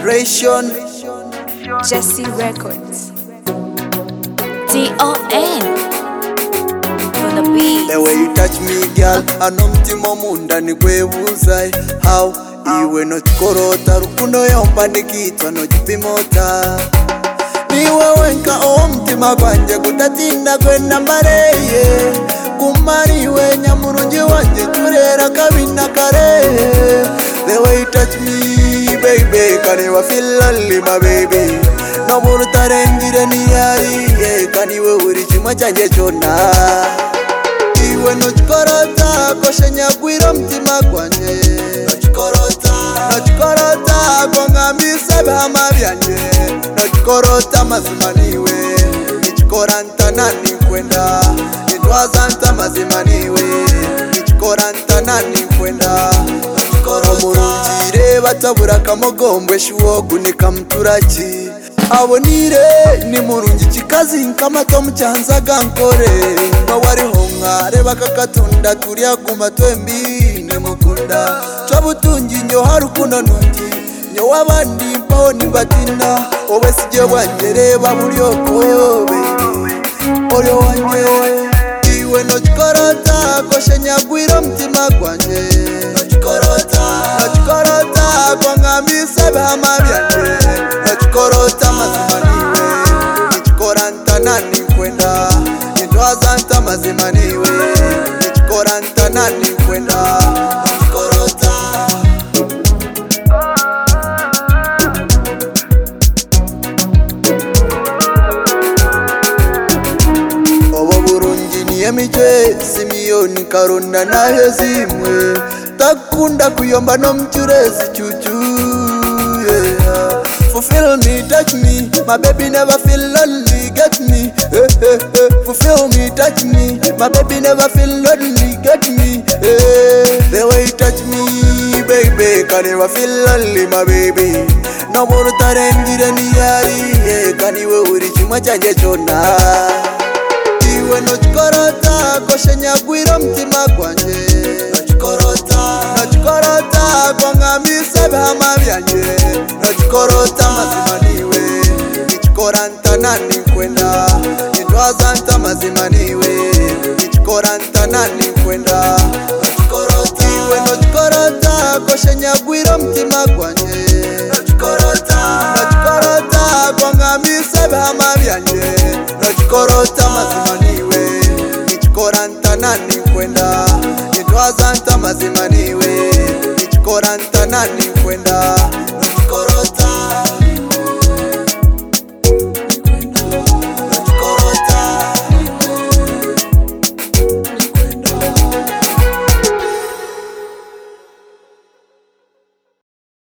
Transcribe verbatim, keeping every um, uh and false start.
Inspiration Jesse Records. T O N for the beat. The way you touch me, girl, ano mtima munda ni kwebuza how iwe no chikorota rukundo yomba nikitwa no chipimota niwe wenka o mtima gwanje kutatinda kwenda mareye kumariwe nyamurungi wanje turera kabina kare. The way you touch me, baby, kaniwa feel lonely, my baby. No more tarengire ni yari, kaniwe uri chimwa chanje chona. Iwe no chikorota, koshenya gwira mtima gwanje. No chikorota, no chikorota, kwangambisa bihama byanje. No chikorota mazima niwe, nichikoranta nani kwenda. Nitwazanta mazima niwe, nichikoranta nani kwenda. Omurungire batabura kamogombwe shiwogu ni kamturaki abonire ni murungi kikazi nkamato mucyanza gankore bawari honga reba kakatunda turiya guma twembi ne mukunda twabutungi nyo harukuno nundi nyo wabandi mpo ni batina owe sije wangere baburiyoko baby oryo wanje iwe no chikorota koshenya gwira mtima gwanje no chikorota no chikorota kwangambisa bihama byanje no chikorota mazima niwe nichikoranta nani kwenda nitwazanta mazima niwe nichikoranta nani kwenda no chikorota. Yemiche simiyoni karunda na hezimwe takunda kuyomba no mchurezi chuchu yeah. Fulfill me, touch me, my baby never feel lonely, get me eh, eh, eh. Fulfill me, touch me, my baby never feel lonely, get me eh. The way you touch me, baby, can never feel lonely, my baby. No more tarengire ni yari, yeah. Kaniwe uri chimwa chanje chona. Iwe no chikorota, koshenya gwira mtima gwanje. No chikorota, no chikorota, kwangambisa bihama byanje. No chikorota mazima niwe, nichikoranta nani kwenda. Nitwazanta mazima niwe, nichikoranta nani kwenda. No chikorota, iwe no chikorota, koshenya gwira mtima gwanje. No chikorota, no chikorota, kwangambisa bihama byanje. No chikorota mazima niwe, nichikoranta nani kwenda. Nitwazanta mazima niwe, nichikoranta nani kwenda.